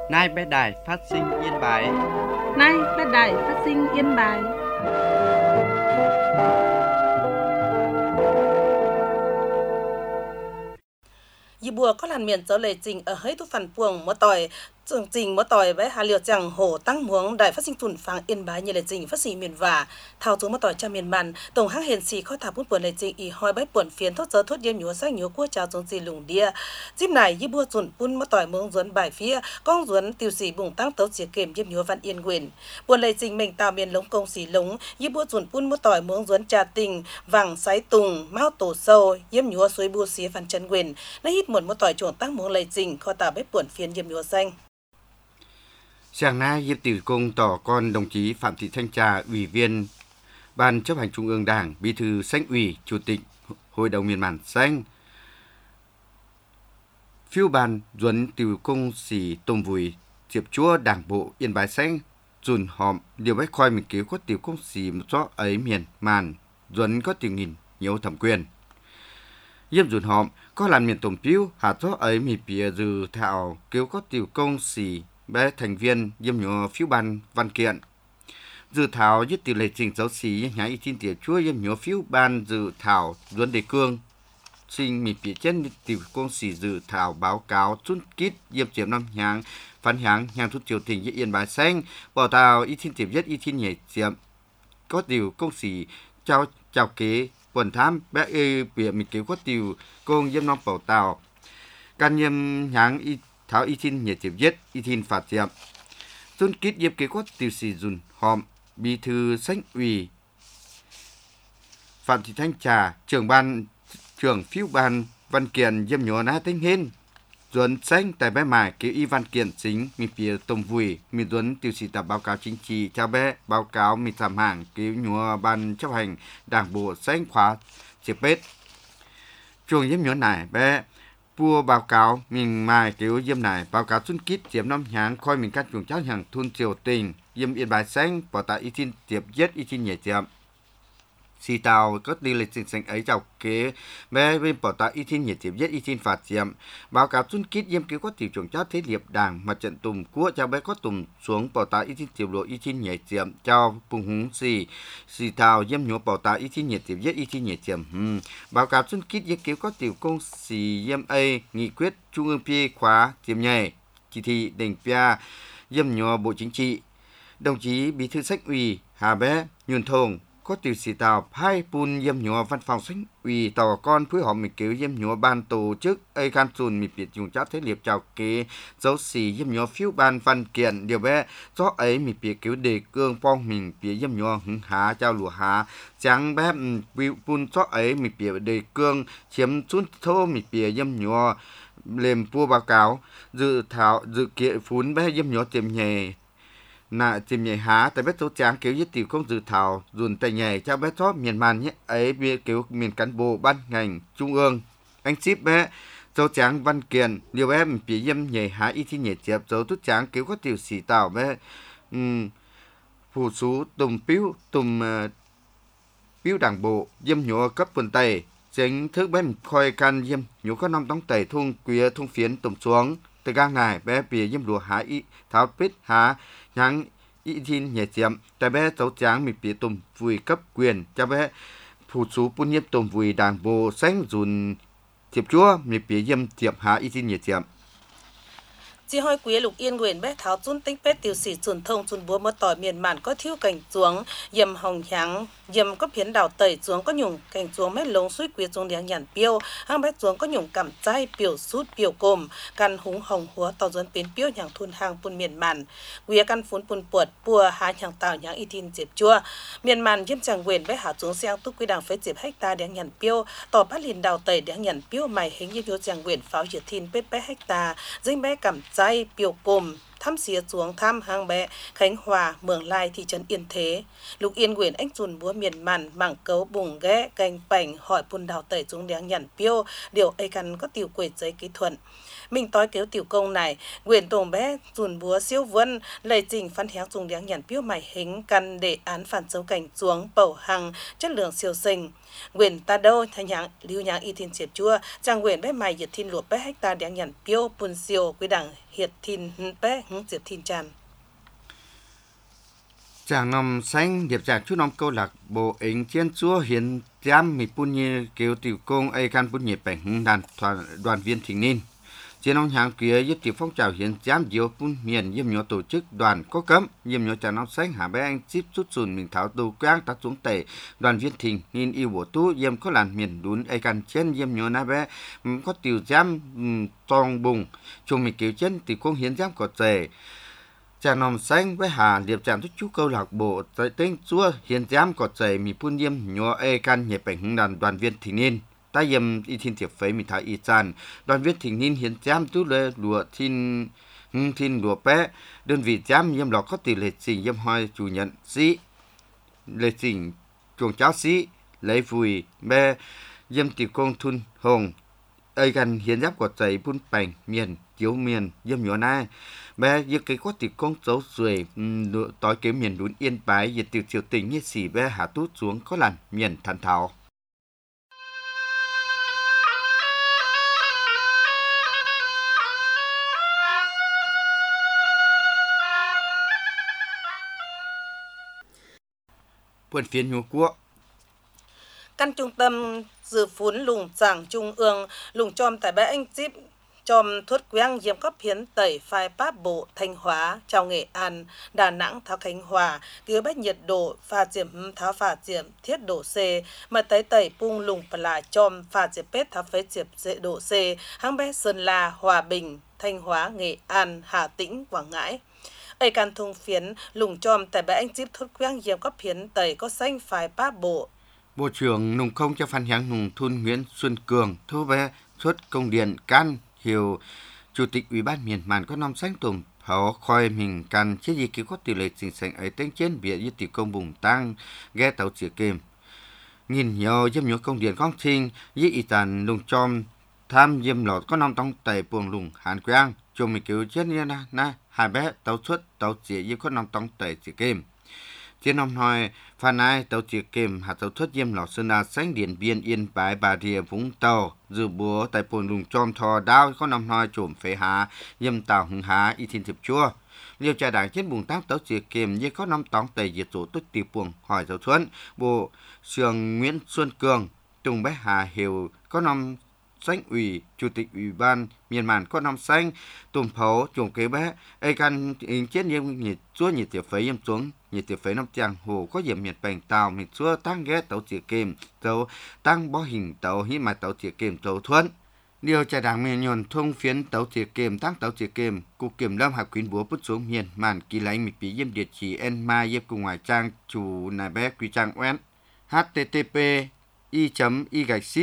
Nay bé đài phát sinh Yên Bái. Nay bé đài phát sinh Yên Bái. Dì bùa có làn miền trở lệ trình ở hết tu phần buồng mỗi tỏi chương trình mỗi tỏi với hà liệu chẳng hổ tăng muống đại phát sinh thuần phang Yên Bái như lệ trình phát sinh miền và thao chúng mỗi tỏi cho miền màn tổng hãng hiền xì khó thả bút buồn lệ trình ý hoi bái buồn phiền thốt giờ thốt yếm nhúa sách nhúa cua chào chúng gì lùng đia dịp này dì bùa chuẩn bún mỗi tỏi muống duấn bài phía con duấn tiêu xì bùng tăng tấu chia kềm yếm nhúa văn yên quyền buồn lệ trình mình tạo miền lống công xì lống dì bùa chuẩn bún mỗi tỏi muống duấn trà tình vàng sái tùng mao tổ sâu yếm nhúa suối bùa xía văn chân quyền nó hít một tỏi chuồng tăng muống lệ trình kho tả bếp buồn phiền yếm nhúa xanh. Sáng nay, Diệp Tử Cung tỏ con đồng chí Phạm Thị Thanh Trà, Ủy viên Ban Chấp hành Trung ương Đảng, Bí thư Xanh ủy, Chủ tịch Hội đồng Miền Màn Xanh, phiêu ban Duấn Tiểu Cung Sĩ Tôm Vùi, Diệp Chúa Đảng Bộ Yên Bái Xanh, Dùn Hòm, điều bách khoai mình cứu có Tiểu Cung Sĩ một số ấy miền màn, Duấn có tiểu nghìn nhiều thẩm quyền. Diệp Dùn Hòm có làm miền tổng phiếu, hạ số ấy mì bìa dư thảo cứu có Tiểu Cung Sĩ bé thành viên diêm nhỏ phiếu ban văn kiện dự thảoยึt tỷ lệ trình giáo sĩ nhái tin tiệt chúa diêm nhỏ phiếu ban dự thảo duấn đề cương sinh mì phía trên tiểu công sĩ dự thảo báo cáo chun kít diêm chiếm năm nháng phán nháng nhang thuốc triều tình Yên Bái Xanh bảo tàu y tin tiệp nhất y tin nhảy chiếm có tiểu công sĩ chào kế quần tham bé bịa mì kế có tiểu công diêm năm bảo tàu can nhiêm nháng y tháo y tin nhiệt tiệp nhất y tin phạt tiệm tôn kít yếp kế quát tiêu sĩ Dùn Hòm bí thư Xanh ủy Phạm Thị Thanh Trà trưởng phiếu ban văn kiện diêm nhỏ ná tính hên Duấn Xanh tại bé mài kế y văn kiện chính mi phía tông vùi mi Duấn tiêu sĩ tập báo cáo chính trị cho bé báo cáo mi giảm hàng kế nhỏ ban chấp hành đảng bộ Xanh khóa dịp bết trường diêm nhỏ này bé vua báo cáo mình mai cứu diêm này báo cáo xuân kít diêm năm nháng coi mình các chuồng cháu hàng thun triều tình diêm Yên Bái Xanh bảo tại y tin tiệp nhất y tin nhẹ tiệm xì tàu có đi lịch trình xanh ấy chào kế bé bên bảo tại y tin nhẹ tiệp nhất y tin phạt tiệm báo cáo xuân kít diêm cứu có tiểu chuồng cháu thế liệp đảng mặt trận tùm của cháu bé có tùm xuống bảo tại y tin tiệp lộ y tin nhẹ tiệm cho phùng húng xì tàu diêm nhúa bảo tại y tin nhẹ tiệp nhất y tin nhẹ tiệm báo cáo xuân kít diêm cứu có tiểu công xì diêm a nghị quyết trung ương pi khóa tiệm nhảy chỉ thị đỉnh pia diêm nhúa bộ chính trị đồng chí bí thư Xanh ủy Hà Bé Nhuần Thồng có tiểu sĩ tàu hai pun diêm nhúa văn phòng Xanh ủy tàu con phối hợp mình cứu diêm nhúa ban tổ chức ai can sùn mình biệt dùng chát thế liệp chào kế dấu xì diêm nhúa phiếu ban văn kiện điều bé do ấy mình biệt cứu đề cương phong mình biệt diêm nhúa hứng há trao lụa há trắng bé pun do ấy mình biệt đề cương chiếm chút thô mình biệt diêm nhúa lên vua báo cáo dự kiện phún bé diêm nhúa tiềm nhẹ nạ tìm nhảy há tại bé số tráng kéo với tiểu công dự thảo dùn tay nhảy cho bé chóp miền màn nhé ấy bia kéo miền cán bộ ban ngành trung ương anh ship bé số tráng văn kiện điều bé mình bị diêm nhảy há y thi nhảy chẹp số tút tráng kéo có tiểu sĩ tảo bé phủ số tùm phiếu đảng bộ diêm nhổ cấp vườn tây chính thức bé mình khoi can diêm nhổ có năm đóng tẩy thung quía thung phiến tùm xuống từ gang này bé bìa diêm đùa há y tháo pít há nháng y tin nhẹ chiếm tại bé cháu tráng mình bị tùm vùi cấp quyền cho bé phụ số bún nhiếp tùm vùi đảng bộ Xanh Dùn tiệp chúa mình bị diêm tiệp há y tin nhẹ chiếm Chỉ hỏi quý lục yên nguyện bé tháo chun tính bé tiểu sĩ chuồn thông chuồn búa mất tỏi miền màn có thiếu cảnh chuống yểm hồng nháng yểm có phiến đào tẩy chuống có nhung cảnh chuống mét lông suy quý chuống đéng nhàn piêu hang bé chuống có nhung cảm chay piều sút piều cồm căn húng hồng húa tàu duấn pến piêu nhàng thun hàng pun miền màn quý căn phun pun puột bùa há nhàng tàu nhàng y tin diệp chua miền màn yếm chẳng nguyện bé há chuống sang túc quý đảng phế diệp hecta đéng nhàn piêu tỏ bắt liền đào tẩy đéng nhàn piêu mày hình như chẳng nguyện pháo diệt thìn bé hecta dinh bé cảm chay piều cồm thăm xía xuống thăm hang bé Khánh Hòa Mường Lai thị trấn Yên Thế lục yên nguyện anh chuồn búa miền màn mảng cấu bùng ghé canh bảnh hỏi pun đào tẩy xuống đéng nhàn piêu điều ai căn có tiểu quẩy giấy kỹ thuật mình tối kéo tiểu công này nguyện tồn bé chuồn búa siêu vân lầy trình phán héo dùng đéng nhàn piêu mày hình căn để án phản dấu cảnh xuống bầu hằng chất lượng siêu sinh nguyện ta đâu thay nhang lưu nhang y thiên diệp chua trang nguyện bé mày diệt thiên luộc bé hecta đéng nhàn piêu pun siêu quý đẳng hiệt thìn bé hứng diệp thìn tràn chàng nằm xanh điệp chàng chú nằm câu lạc bộ ảnh chiến chúa hiện giám mi pun như kêu tiểu công ai can pun nhị bảnh đoàn viên thanh niên trên ông hàng kia giúp tiểu phong trào hiện giám diệu pun miền yếm nhỏ tổ chức đoàn có cấm yếm nhỏ chàng nằm xanh hạ bé anh chip chút sùn mình tháo tù quang ta xuống tẩy đoàn viên thanh niên yêu bộ tú yếm có làn miền đún ai can trên yếm nhỏ na bé có tiểu giám tòng bùng chung mình kêu chân tiểu công hiện giám có tề chàng nằm xanh với hà liệp chàng thúc chú câu lạc bộ tại tên chúa hiện giám có chạy mi pun yếm nhỏ ai can nhẹ bảnh đoàn viên thanh niên ta yếm y thiên tiệp phế mi thái y chan đoàn viên thanh niên hiện giám tú lệ lụa thiên lụa bé đơn vị giám yếm lọ có tỷ lệ trình yếm hoi chủ nhận sĩ lệ trình chuồng cháu sĩ lấy vùi bé yếm tiểu công thun hồng ai can hiện giám có chạy pun bảnh miền chiếu miền yếm nhỏ na bé giờ cái có tiểu công dấu rồi tối cái miền núi Yên Bái giờ tiểu triều tình như xỉ bé hạ tút xuống có làn miền thần thảo buồn phiền nhu quốc căn trung tâm dự phún lùng giảng trung ương lùng chom tại bé anh chip chom thuốc quang yếm cấp hiến tẩy phai Pháp Bộ Thanh Hóa Chào Nghệ An Đà Nẵng Tháo Khánh Hòa cứu bách nhiệt độ pha diệm tháo phà diệm thiết độ C mà tẩy pung lùng và là chom phà diệm pết tháo phế diệp dễ độ C hang bé Sơn La Hòa Bình Thanh Hóa Nghệ An Hà Tĩnh Quảng Ngãi ấy can thung phiến lùng chom tại bãi anh chip thuốc quang yếm cấp hiến tẩy có xanh phai Pháp Bộ Bộ trưởng Nông Công cho Phan Hiáng Nùng Thun Nguyễn Xuân Cường thu về xuất công điện can hiệu Chủ tịch Ủy ban miền Màn có năm sáng tùng họ khoi mình can chế gì kêu có tỷ lệ chính sách ấy tên trên bịa với tỷ công bùng tăng ghé tàu chìa kềm nhìn nhiều dâm nhớ công điện con thiên với y tàn lùng chom tham dâm lọt có năm tông tẩy buồng lùng hàn quang chung mình kêu chết như na hai bé tàu xuất tàu chìa với có năm tông tẩy chìa kềm trên năm hỏi phan ai tàu chìa kềm hạt tàu xuất dâm lọt sơn la sáng điện biên Yên Bái Bà Rịa Vũng Tàu dự búa tại buồng lùng chom thò đao có năm hỏi trộm phế hạ dâm tàu hưng hạ y thiên thiệp chua liêu trà đảng trên buồng tác tàu chìa kềm với có năm tông tẩy diệt tổ tức tỷ buồng hỏi tàu xuân bộ trưởng Nguyễn Xuân Cường Tùng Bé Hà Hiểu có năm xanh ủy chủ tịch ủy ban miền Màn có năm xanh tùm phấu chuồng kế bé ai can chết nhiễm nhiệt chúa nhiệt tiệp phế yếm xuống nhiệt tiệp phế năm chàng hồ có diệm nhiệt bành tàu nhiệt chúa tăng ghé tàu chìa kềm tàu tăng bó hình tàu hí mà tàu chìa kềm tàu thuận điều trà đảng miền nhồn thông phiến tàu chìa kềm tăng tàu chìa kềm cục kiểm lâm hạt quyến búa bút xuống miền Màn kỳ lấy mịch bí yếm địa chỉ en ma yếp cùng ngoài trang chủ nài bé quy trang oen http://i.i/ship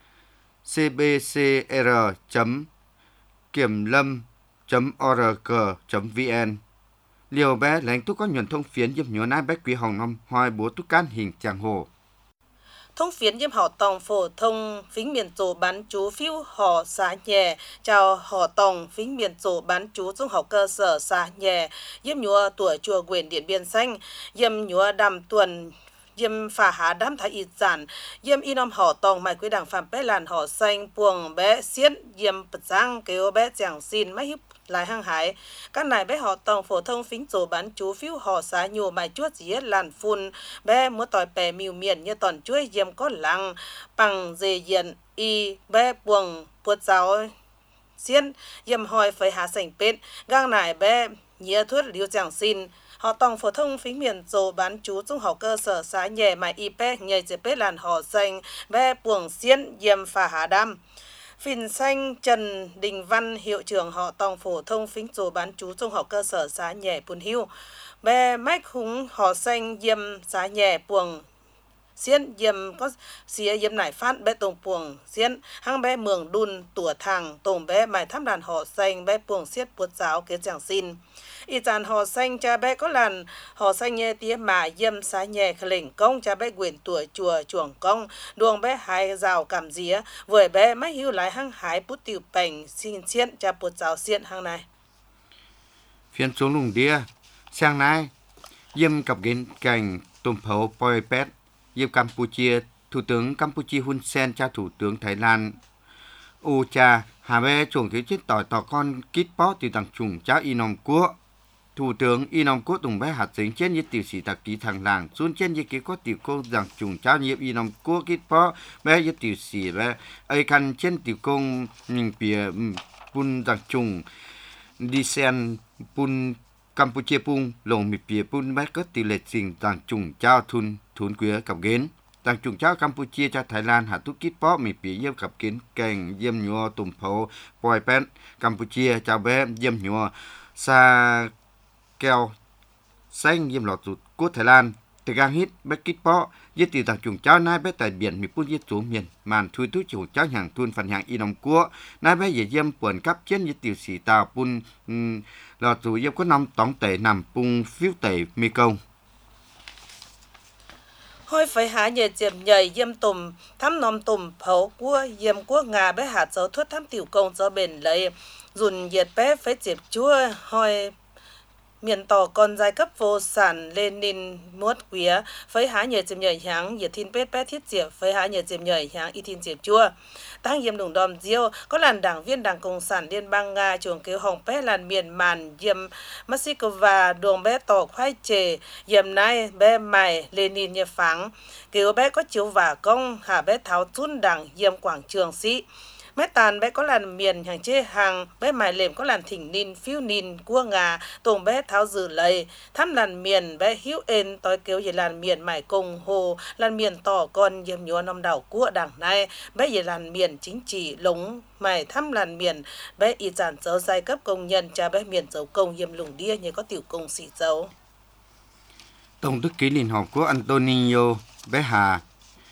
cbcr.kiểm lâm.org.vn liều bé lãnh túc có nhuận thông phiến giúp nhớ nái bé quý hồng năm hoài bố túc can hình chàng hồ thông phiến yếm họ tòng phổ thông phính miền tổ bán chú phiếu họ xã nhẹ chào họ tòng phính miền tổ bán chú trung học cơ sở xã nhẹ yếm nhúa tuổi chùa quyền Điện Biên Xanh yếm nhúa đàm tuần yếm phà há đám thái y giản yếm y nom họ tòng mày quý đảng phạm bé làn họ xanh buồng bé xiết yếm bật giang kêu bé giảng xin mấy hiếp lại hăng hải các này bé họ tòng phổ thông phính tổ bán chú phiếu họ xã nhù mày chuốt dĩa làn phun bé múa tỏi bè miêu miền như toàn chuối yếm có lăng bằng dề diện y bé buồng buột giáo xiên yếm hỏi phải hạ sảnh pết gang này bé nhía thuốc liêu giảng xin họ tòng phổ thông phính miền tổ bán chú trung học cơ sở xã nhẹ mày y bé nhảy dễ bé làn họ xanh bé buồng xiên yếm phà há đam Phìn xanh Trần Đình Văn, hiệu trưởng họ tòng phổ thông phính tổ bán chú trung học cơ sở xã nhẹ Pun Hiu. Bé Mách Húng họ xanh yếm xã nhẹ buồng xiên yếm có xía yếm nải phát bé tùng buồng xiên hang bé mường đun tủa thằng tùng bé mài thăm đàn họ xanh bé buồng xiết buốt giáo kế giảng xin. Y tàn họ xanh cha bé có làn họ xanh nhẹ tía mà yếm xã nhẹ khởi công cha bé quyền tuổi chùa chuồng công đuông bé hai rào cảm día vừa bé mách hưu lại hăng hái bút tiểu bành xin xiên cha buốt giáo xiên hang này. Phiên xuống lùng đĩa sang nay yếm cặp kiến cảnh tùm phấu poi pet yếm Campuchia Thủ tướng Campuchia Hun Sen cha Thủ tướng Thái Lan ô cha hà bé chuồng cái chết tỏi tỏ con kít bó từ tầng trùng cháu y nòng quốc Thủ tướng y nòng quốc tùng bé hạt dính trên như tiểu sĩ tạc ký thằng làng xuống trên như ký có tiểu công rằng trùng cháu nhiệm y nòng quốc kít bó bé như tiểu sĩ bé ấy khăn trên tiểu công mình bìa bún rằng trùng đi sen bún Campuchia pung lồng mì bìa bún bé có tiểu lệ trình rằng trùng cháu thun quế cặp ghến Tàng trùng cháu Campuchia cho Thái Lan hạ túc kít bó mì bì dâm cặp kiến kèng dâm nhua tùm phổ bòi bén Campuchia cháu bé dâm nhua sa keo xanh dâm lọt rụt của Thái Lan từ gang hít bé kít bó dứt từ tàng trùng cháu nai bé tại biển mì bún dứt xuống miền màn thui túi chủ cháu hàng tuôn phần hàng y nòng của nai bé dễ dâm buồn cắp trên dứt tiểu sĩ tàu bún lọt rụt dâm có năm tóng tẩy nằm bung phiếu tẩy mì công Hoi phải há nhờ diệm nhảy yêm tùm thăm nòm tùm phấu cua yêm cua ngà bé hạt dấu thuốc thăm tiểu công cho bền lấy dùn nhiệt bé phải diệp chúa hoi miền tỏ còn giai cấp vô sản Lenin muốt quía phải há nhờ diệm nhảy háng nhiệt thiên bết bé thiết diệp phải há nhờ diệm nhảy háng y thiên diệp chúa tăng yêm đùng đòm diêu có làn đảng viên đảng cộng sản liên bang nga chuồng kêu hồng bé làn miền màn yêm Moscow đường bé tỏ khoai chè yêm nay bé mày Lenin như phẳng kêu bé có chiếu vả công hạ bé tháo chun đảng yêm quảng trường sĩ bé tàn bé có làn miền hàng chê hàng bé mài lềm có làn thỉnh nin phiêu nin cua ngà tùng bé tháo dử lầy thăm làn miền bé hiếu ên tối kêu về làn miền mài cùng hồ làn miền tỏ con yếm nhúa năm đảo cua đảng này bé về làn miền chính trị lống mài thăm làn miền bé y giản dấu giai cấp công nhân cha bé miền dấu công yếm lùng đia như có tiểu công sĩ dấu Tổng thư ký Liên Hợp Quốc Antonio bé Hà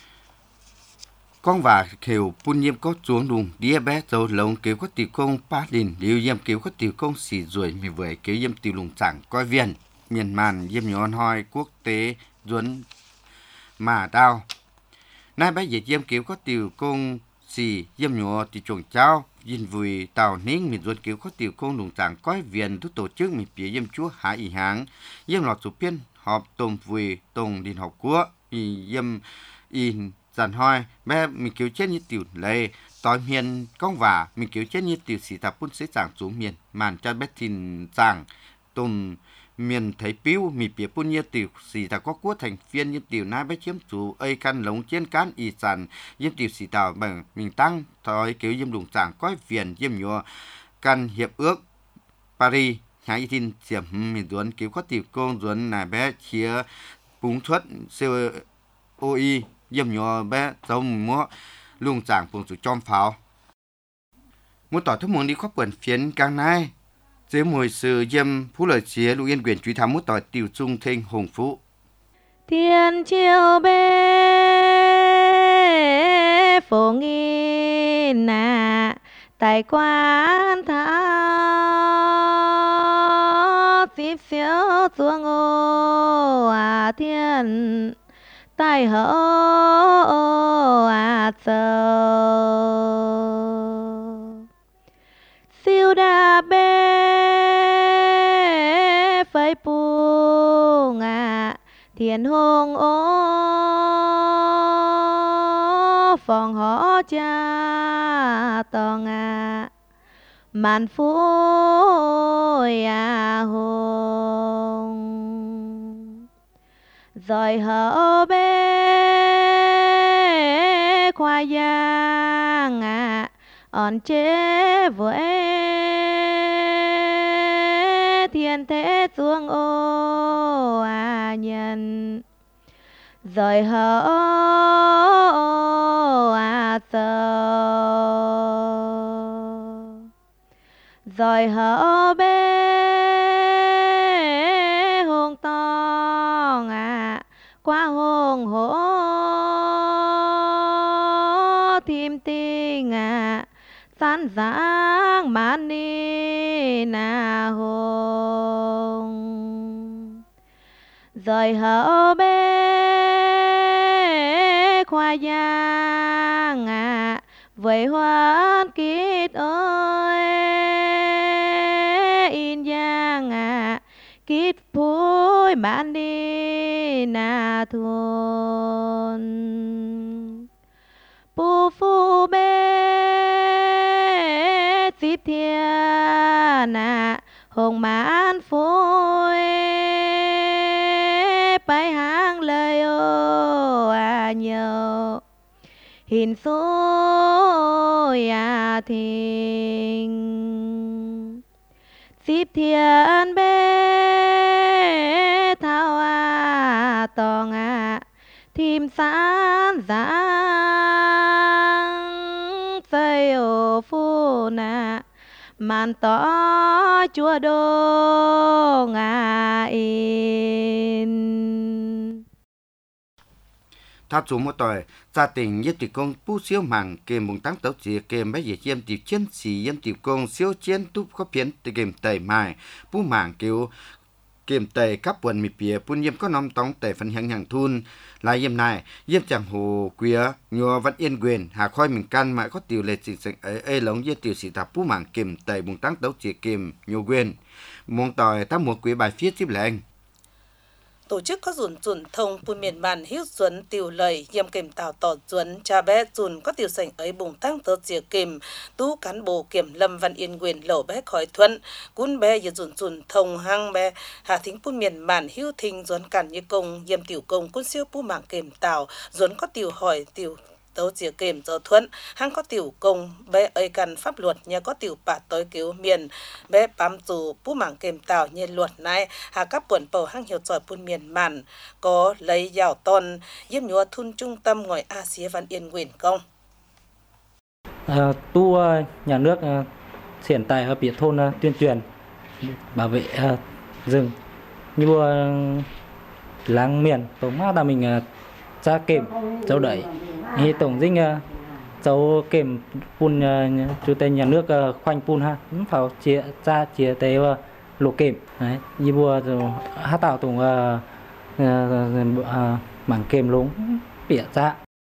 con và khều bún nhiêm có xuống đùng đĩa bé dấu lông kéo có tiểu công ba đình liều yêm kéo có tiểu công xì ruồi mì vời kéo yêm tiểu lùng chẳng coi viên miền màn yêm nhon hoi quốc tế duấn mà đao nay bé dệt yêm kéo có tiểu công xì yêm nhọ tiểu chuồng cháu yin vùi tàu nín miền duấn kéo có tiểu công lùng chẳng coi viên thu tổ chức mì bía yêm chúa hạ ý háng yêm lọt số biên họp tôm vùi tông Liên Hợp Quốc yêm in dàn hoi bé mình cứu chết như tiểu lệ tối miền công và mình cứu chết như tiểu sĩ tập bún xế chẳng xuống miền màn cho bé thìn chẳng tùm miền thấy piu mì bía bún như tiểu sĩ tập có quốc thành viên như tiểu nai bé chiếm chủ ấy căn lống trên cán y sản yếm tiểu sĩ tàu bằng mình tăng thôi cứu yếm đùng chẳng có viền yếm nhua căn hiệp ước Paris hai tin diệm mình duấn cứu có tiểu công duấn là bé chia búng thuất COI yếm nhỏ bé giống múa lung chẳng phùng sự chom pháo muốn tỏ thức muốn đi khóc quần phiến càng nay dưới mùi sự yếm phú lợi chia lũ yên quyền truy thám muốn tỏ tiểu trung thênh hùng phú thiên chiêu bê phổ nghi nà tại quan tháo xíp xíu xuống ô thiên tại hở siêu đa bê phơi buông thiền hùng ô phòng họ cha tòng màn phú hùng rồi hở bê khoa giang on chế với thiên thế xuống ô nhân rồi hở rồi hở bê hùng tòng qua hùng hổ tìm tình san giang mãn ni na hùng rồi hở bê khoa giang với hoan kít ơi in giang kít phối mãn đi na thôn pu phu bê hồng mãn phôi bay hang lời ô nhiều hình xôi thình xíp thiên bê thao tòng thìm sáng giang xây ô phu màn tỏ chúa đô in Tháp chủ một tỏi gia tình nhất tỷ công pu siêu mảng kèm bùng tăng tấu chỉ kèm bé dễ chiêm tỷ chiến sĩ yếm tỷ công siêu chiến túp có biến từ kèm tẩy mài pu mảng kêu kèm tẩy cấp quần mì bìa pu yếm có nóm tóng tẩy phần hàng thun lại yếm này yếm chẳng hồ quía nhua vẫn yên quyền hạ khoi mình căn mà có tiểu lệ chỉ sạch ấy lóng yếm tiểu sĩ tạp pu mảng kèm tẩy bùng tăng tấu chỉ kèm nhua quyền mong tỏi ta một quý bài phía tiếp lệnh tổ chức có dùn thông bùn miền bản hiếu duẩn tiểu lời yếm kèm tàu tỏ duẩn cha bé dùn có tiểu sảnh ấy bùng tăng tớ chìa kèm tú cán bộ kiểm lâm văn yên quyền lẩu bé khỏi thuận cún bé yếm dùn thông hang bé hà thính bùn miền bản hiếu thình duẩn cản như công yếm tiểu công cún siêu bù mảng kèm tàu duẩn có tiểu hỏi tiểu tấu chìa kèm giờ thuận hang có tiểu công bé ấy cần pháp luật nhà có tiểu bạt tối cứu miền bé bám dù bú mảng kèm tàu như luật này hà các buồn bầu hang hiểu giỏi buôn miền màn có lấy giảo ton yếm nhúa thun trung tâm ngồi Asia Văn Yên Quyền công nhà nước hiện tại ở biệt thôn tuyên truyền bảo vệ rừng như làng miền tổ mát là mình ra kèm cháu đẩy thì tổng dinh cháu kèm phun chủ tịch nhà nước khoanh phun ha phải chia tế lộ kèm đấy như bùa hát tạo tổng mảng kèm lúng bịa ra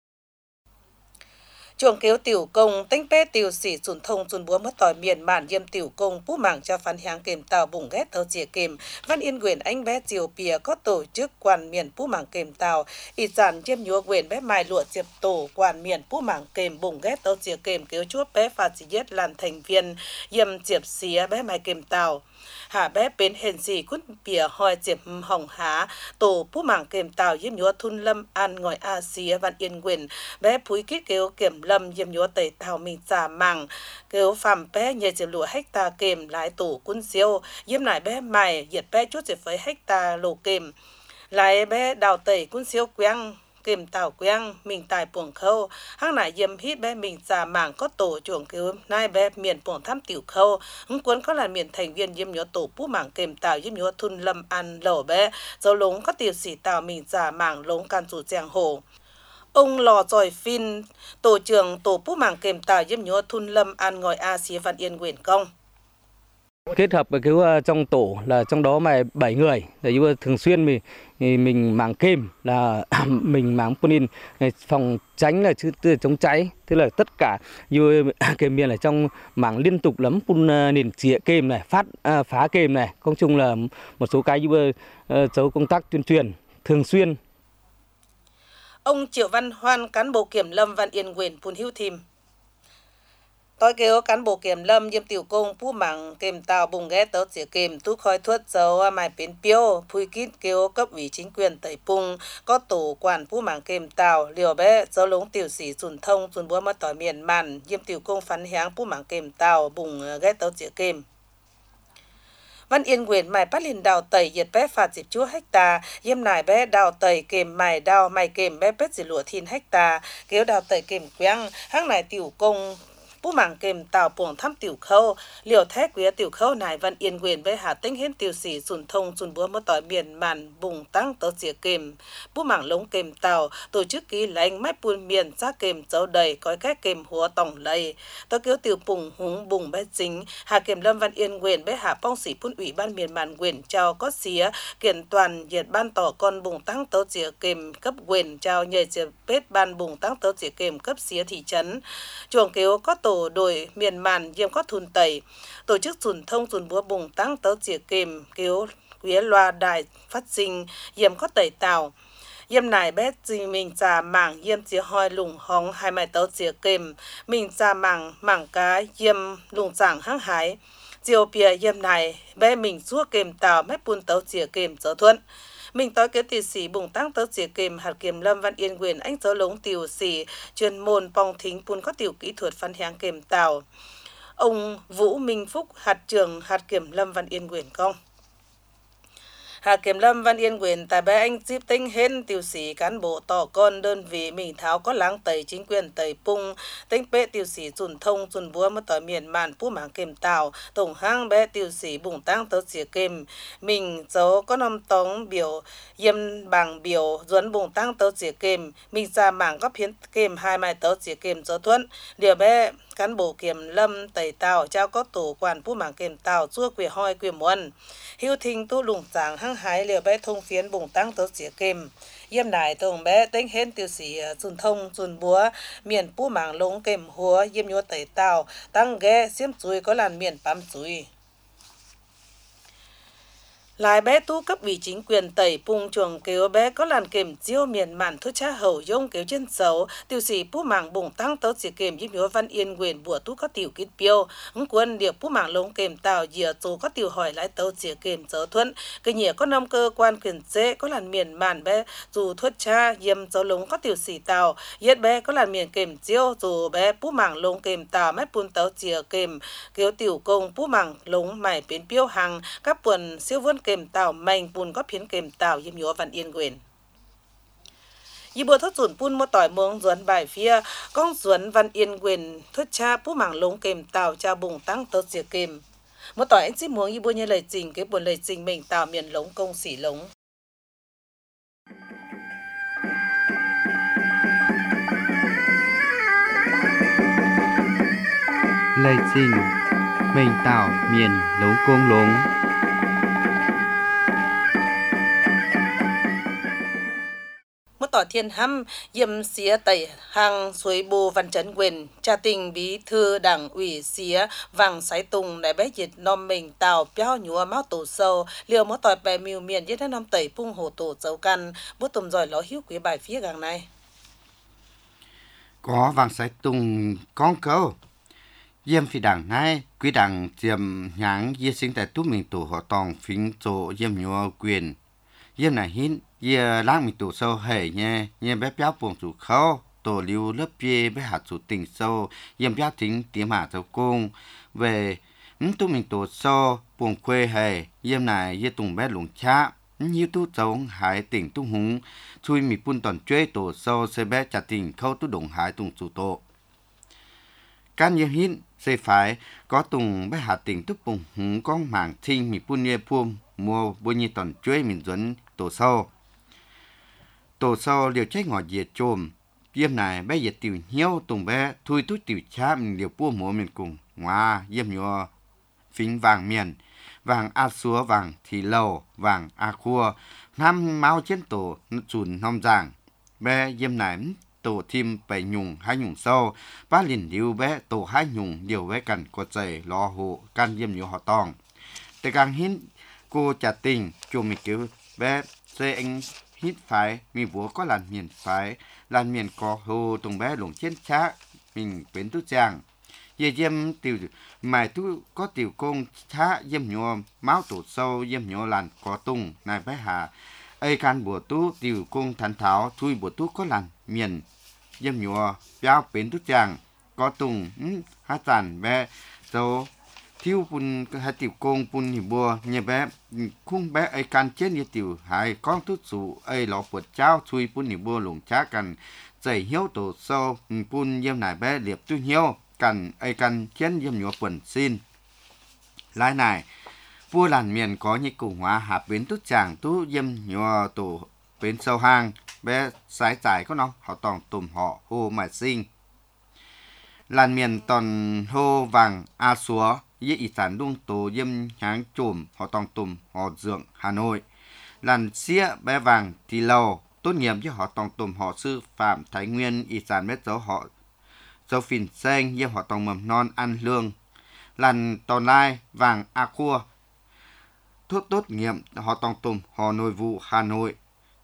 chuồng kéo tiểu công tinh pê tiểu sĩ dùn thông dùn búa mất tỏi miền màn yêm tiểu công bú mảng cho phán hàng kèm tàu bùng ghét thâu chìa kèm Văn Yên Quyền anh bé chiều bìa có tổ chức quan miền bú mảng kèm tàu y sản yêm nhúa quyền bé mài lụa diệp tổ quan miền bú mảng kèm bùng ghét thâu chìa kèm kéo chuốt bé phạt chỉ nhất làm thành viên yêm diệp xía bé mài kèm tàu hạ bé bên hèn gì cút bìa hỏi diệp hồng há tổ bú mảng kèm tàu yêm nhúa thun lâm an ngồi Asia Văn Yên Quyền bé phúi kít kéo kiểm lâm yêm nhúa tẩy tàu mình giả mảng kéo phàm bé nhờ diệp lụa hecta kèm lái tổ quân siêu yêm lại bé mày diệt bé chút diệp với hecta lô kèm lại bé đào tẩy quân siêu quang kèm tàu quang mình tài buồng khâu hang nải yêm hít bé mình giả mảng có tổ chuồng cứu nai bé miền buồng thăm tiểu khâu hứng cuốn có là miền thành viên yêm nhúa tổ bú mảng kèm tàu yêm nhúa thun lâm ăn lẩu bé dấu lúng có tiểu sĩ tàu mình giả mảng lúng can chủ giang hồ ông lò giỏi phin tổ trưởng tổ bú mảng kèm tàu yêm nhúa thun lâm ăn ngồi Asia Văn Yên Quyền công kết hợp với trong tổ là trong đó mà 7 người để thường xuyên mình mảng kèm là mình mảng punin phòng tránh là chứ chống cháy thế là tất cả như kèm miền ở trong mảng liên tục lắm phun nền chĩa kèm này phá kèm này nói chung là một số cái như dấu công tác tuyên truyền thường xuyên. Ông Triệu Văn Hoan cán bộ kiểm lâm Văn Yên Quyền phun hữu thìm tôi kêu cán bộ kiểm lâm yêm tiểu công bú mảng kèm tàu bùng ghét tớ chĩa kèm tú khói thuốc dấu mài bến piêu phui kít kêu cấp ủy chính quyền tẩy pung có tổ quản bú mảng kèm tàu liều bé dấu lúng tiểu sĩ dùn thông dùn búa mất tỏi miền màn yêm tiểu công phán háng bú mảng kèm tàu bùng ghét tớ chĩa kèm Văn Yên Quyền mài bắt liền đào tẩy diệt bé phạt dịp chúa hecta yêm nải bé đào tẩy kèm mài đào mài kèm bé bết dì lụa thiên hecta kéo đào tẩy kèm quang hang nải tiểu công bú mảng kèm tàu buồng thăm tiểu khâu liều thét quý tiểu khâu này Văn Yên Quyền với Hà Tĩnh hiến tiểu sĩ dùn thông dùn búa mất tỏi miền màn bùng tăng tớ chìa kèm bú mảng lống kèm tàu tổ chức ký lãnh mái buôn miền ra kèm dấu đầy có các kèm húa tổng lầy tớ kéo tiểu bùng húng bùng bé chính Hà Kiểm lâm Văn Yên Quyền với Hà Phong sĩ phun ủy ban miền màn quyền trao có xía kiện toàn diệt ban tỏ con bùng tăng tớ chìa kèm cấp quyền trao nhờ chìa bết ban bùng tăng tớ chìa kèm cấp xía thị trấn chuồng kéo có tổ đội miền màn yêm có thun tẩy tổ chức dùn thông dùn búa bùng tăng tớ chìa kèm kéo quía loa đài phát sinh yêm có tẩy tàu yêm nải bé gì mình già mảng yêm chìa hoi lùng hóng hai mày tớ chìa kèm mình già mảng cá yêm lùng giảng hăng hái chiều bìa yếm này bé mình xua kềm tàu mép bùn tàu chìa kềm gió thuận mình tối kế tỷ sĩ bùng tăng tàu chìa kềm hạt kềm Lâm Văn Yên quyền anh gió lống tiểu sĩ chuyên môn bong thính bùn có tiểu kỹ thuật phân hạng kềm tàu ông Vũ Minh Phúc hạt trưởng hạt kiểm Lâm Văn Yên quyền công Hà Kiểm Lâm Văn Yên quyền tại bé anh dịp tinh hên tiểu sĩ cán bộ tỏ con đơn vị mình tháo có láng tẩy chính quyền tẩy pung tinh bệ tiểu sĩ dùn thông dùn búa mất tỏi miền màn pú mảng kềm tàu tổng hang bé tiểu sĩ bùng tăng tớ xỉa kềm mình dấu có năm tống biểu yêm bằng biểu duấn bùng tăng tớ xỉa kềm mình ra mảng có phiến kềm hai mai tớ xỉa kềm gió thuận điều bé cán bộ kiểm lâm tẩy tàu trao có tổ quản pú mảng kềm tàu chua quỷ hoi quỷ muôn hiếu thinh tu lùng giảng hăng hái liều bé thông phiến bùng tăng tớ xỉa kềm yêm nải tổng bé tính hên tiêu sĩ dùn thông dùn búa miền pú mảng lống kềm húa yêm nhua tẩy tàu tăng ghé xiêm chuối có làn miền bám chuối lại bé tu cấp ủy chính quyền tẩy pung chuồng kéo bé có làn kềm chiêu miền màn thuốc cha hậu yông kéo chân xấu tiêu sĩ pú mảng bùng tăng tớ xỉa kềm yêm nhua Văn Yên quyền bùa tu có tiểu kít piêu hứng quân điệp pú mảng lống kềm tàu dìa dù có tiểu hỏi lại tớ xỉa kềm gió thuận cái nhỉ có năm cơ quan quyền dễ có làn miền màn bé dù thuốc cha yêm gió lống có tiểu sĩ tàu yết bé có làn miền kềm chiêu dù bé pú mảng lống kềm tàu mét pun tớ xỉa kềm kéo tiểu công pú mảng lống mải biến piêu hàng các quần siêu vươn kềm tàu mạnh bùn có phiến kềm tàu yếm nhúa Văn Yên quyền y bùa thất dùn pun một tỏi mương duẩn bài phía con duẩn Văn Yên quyền thất cha pú mảng lống kềm tàu cha bùng tăng tớ xỉa kềm một tỏi anh xin muốn y bùa như lời trình cái buồn lời trình mình tàu miền lống công xỉ lống lời trình mình tàu miền lống công lống một tỏi thiên hăm yêm xía tẩy hàng suối bồ Văn Chấn quyền cha tình bí thư đảng ủy xía vàng sái tùng đại bé dịch nom mình tàu béo nhúa máu tổ sâu liều một tỏi bè miêu miền yết năm tẩy pung hồ tổ dấu căn bút tùm giỏi ló hiếu quý bài phía gàng này có vàng sái tùng con câu yêm phi đảng này quý đảng tiềm nháng yê sinh tại tú mình tổ họ tòng phính chỗ yêm nhúa quyền yêm này hin yê lang mình tổ sâu hề nhé bé béo buông chủ khâu tổ liu lớp yê bé hạt chủ tình sâu yêm béo tính tiếm hạ dấu cung về tu mình tổ sâu buông quê hề yêm này yê tùng bé lùng cha như tu giống hải tỉnh tu húng chui mi pun toàn chơi tổ sâu sẽ bé chặt tình khâu tu đồng hải tùng chủ tổ can yêm hin sẽ phải có tùng bé hạt tỉnh tu bùng húng con mảng thinh mi pun yê pum mua bôi như toàn chơi mình dẫn tổ sâu liều chết ngọt diệt chôm yêm này bé diệt tiểu nhiêu tùng bé thui tút tiểu cha mình liều pua múa mình cùng ngoa yêm nhua phính vàng miền vàng a xúa vàng thì lầu vàng a khua năm máu trên tổ chùn nom giảng bé yêm này tổ thêm bảy nhung hai nhung sâu ba liền liu bé tổ hai nhung điều bé cần có dày lo hộ can yêm nhua họ tòngแต่การหินกูจะติงจูมีกิ้วแบบเซงฮิตไฟมีบัวก็ลานเมียนไฟลานเมียนกอโฮตรงแบบหลงเช่นช้ามิงเป็นตุจางเยี่ยมติวหมายตุก็ติวกงช้าเยี่ยมโยมเมาตูดโซเยี่ยมโยลานกอตุงนายไปหาไอการบัวตุติวกงทันเท้าทุยบัวตุก็ลานเมียนเยี่ยมโยยาวเป็นตุจางกอตุงฮาจันแบบโซthiếu pun hai tiểu công pun thì bùa nhà bé khung bé ai can chết như tiểu hai con tút sụ ai lọ bột cháo chui pun thì bùa lủng chá cần dày hiếu tổ sâu pun yếm nải bé liệp tu hiếu cần ai can chết yếm nhọ quần xin lái này vua làn miền có như cổ hóa hạp bến tút chàng tu yếm nhọ tổ bến sâu hang bé sái giải có nó họ tòng tùm họ hô mà sinh làn miền toàn hô vàng a xúa yết ý sản đung tổ yếm nháng chùm họ tòng tùm họ dượng Hà Nội làn xía bé vàng thì lầu tốt nghiệp với họ tòng tùm họ sư phạm Thái Nguyên ý sản mét dấu họ dấu phìn xanh với họ tòng mầm non ăn lương làn tòn lai vàng a khua tốt nghiệp họ tòng tùm họ nội vụ Hà Nội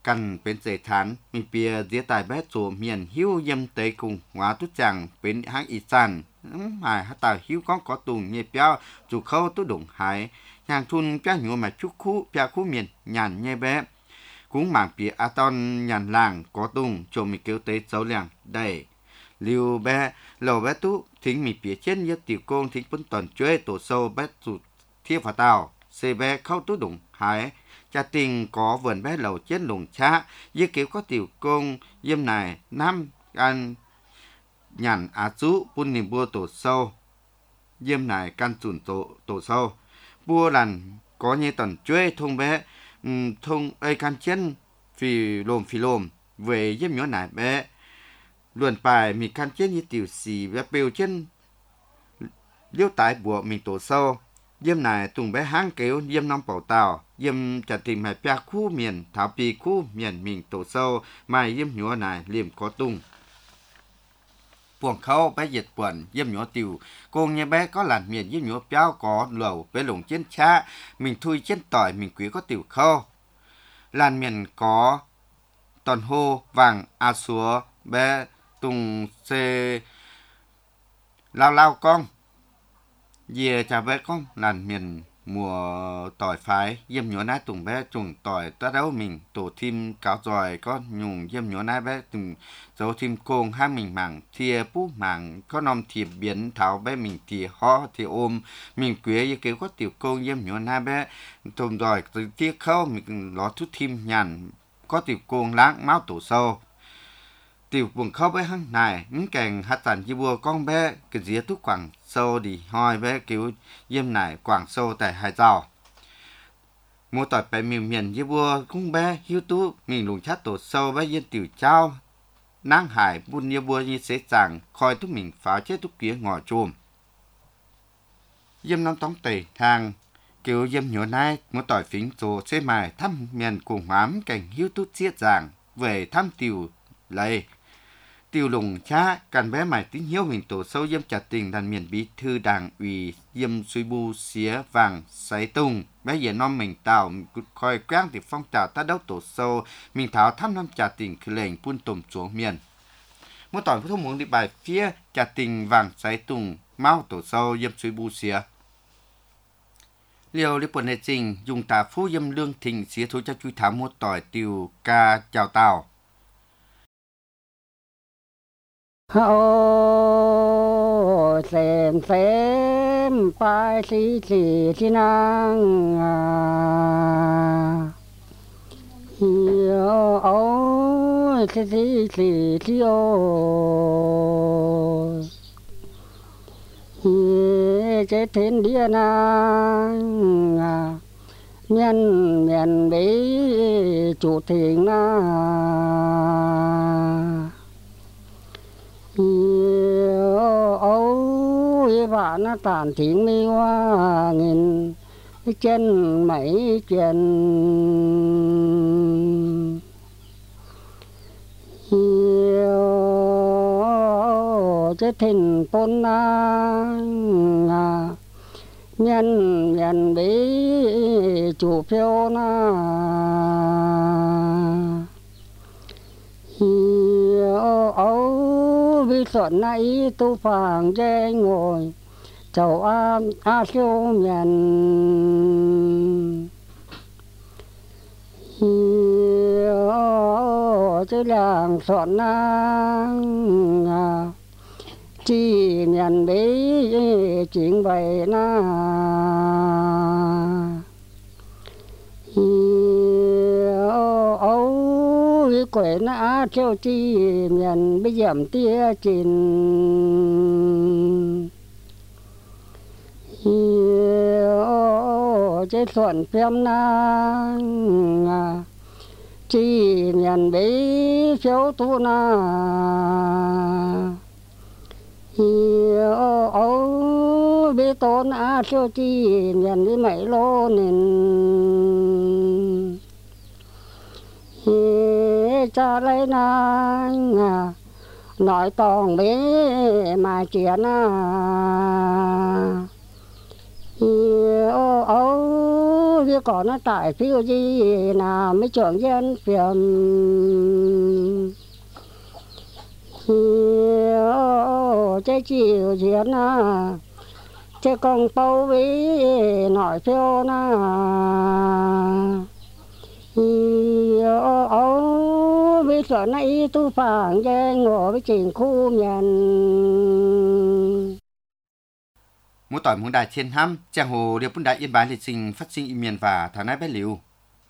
กันเป็นเศษฐานมีเปียเสียตายแบดโซเมียนหิ้วเยี่ยมเตยกุงหวาทุจังเป็นหางอีสานหายฮัตตาหิ้วก้องกอตุงเงียบเปียวจู่เข้าตุ้ดงหายอย่างทุนเปียหัวมาชุกคู่เปียคู่เมียนหยันเงียบแบกุ้งหมางเปียอาตอนหยันล่างกอตุงโจมีเกลเตยเจ้าเลียงได้ลิวแบเหล่าแบตุทิ้งมีเปียเช่นยัดติวโกงทิ้งปุ่นตอนช่วยตัวโซแบสุดเทียบฝาเตาเซแบเข้าตุ้ดงหายจะติงcó vườn bé lầu chết lùng cha như kiểu có tiểu công yếm này năm ăn nhàn á chú bún niệm bua tổ sâu yếm này căn chuẩn tổ sâu bua lần có như tần chuối thùng bé thùng ai căn chân phi lồm về yếm nhỏ này bé luồn bài mi căn chân như tiểu xì bé bèo chân liêu tái bùa mình tổ sâu yếm này tùng bé hang kéo yếm năm bảo tàu yếmจะติมให้เปียคู่เมียนถาปีคู่เมียนมิงโตเซาไม่เยี่ยมหัวนายเลี่ยมขอตุงพวกเขาไปเหยียดป่วนเยี่ยมหัวติวโกงเนี่ยแบก็หลั่นเมียนเยี่ยมหัวเปียวก่อเหล่าไปหลงเช่นช้ามิงทุยเช่นต่อยมิงกุยก็ติวเข้าหลั่นเมียนก่อตอนโฮวางอาสัวแบตุงเซลาวกองเย่จะแบก้องหลั่นเมียนmùa tỏi phái yếm nhỏ nát tùng bé trùng tỏi ta đâu mình tổ thêm cáo giỏi có nhung yếm nhỏ nát bé tùng dấu thêm côn hai mình mảng thìa bú mảng có nom thìa biến tháo bé mình thìa ho thìa ôm mình quế như kiểu có tiểu côn yếm nhỏ nát bé tùng giỏi từ tiếc khâu mình ló chút thêm nhàn có tiểu côn láng máu tổ sâu tiểu buồn khâu bé hăng này những kèn hạt tàn chi bùa con bé cái dĩa thuốc quảng sâu đi hoi bé kiểu yếm này quảng sâu tại hai rào mua tỏiไปmiền miền chi bùa con bé hiu tú mình lùng chát tổ sâu bé yên tiểu trao nang hải buôn như bùa như xế chẳng khoi thúc mình phá chết thúc kia ngỏ chùm yếm năm tóng tẩy thang kiểu yếm nhỏ nai mua tỏi phính rồ xế mài thăm miền cùng hám cảnh hiu tú xiết giảng về thăm tiểu lấy tiêu lùng cha cần bé mải tín hiếu mình tổ sâu yếm chặt tình đàn miền bí thư đảng ủy yếm suy bu xía vàng sấy tung bé giờ non mình tàu coi quang thì phong trào ta đấu tổ sâu mình tháo thăm năm chặt tìnhคือlệnh phun tôm xuống miềnเมื่อตอนผู้ทมงđi bài phía chặt tình vàng sấy tung mau tổ sâu yếm suy bu xía liều đi quần này trình dùng tà phú yếm lương thịnh xía thối cho chui thám một tỏi tiêu ca chào tàu ô xem phải xí năng hiểu ôi xí ôi chế thiên địa năng miền bí chủ thiền na ôi bạn nó tàn tiếng mi hoa nghìn chân mấy chân chế thìn tôn na nhân bí chủ phiêu na vi xuân này tu phàng dê ngồi chầu a siêu miền chứ làng xuân na chi miền bí chuyện bày na quẩy na theo chi miền bây giảm tia chín chế thuận phim na chi miền bí phiếu tu na bí tôn a theo chi miền bí mấy lô nên cha lấy na nói toàn bé mà chuyện việc có nó tại phiêu gì là mấy trưởng dân phiền chế chịu chiến chế công bao với nội phiêu na với sở này tu phản danh ngộ với trình khu nhận Mỗi tỏi muốn đại thiên hăm, chàng hồ điệp bún đại yên bái lịch trình phát sinh y miền và thảo nai bé liu.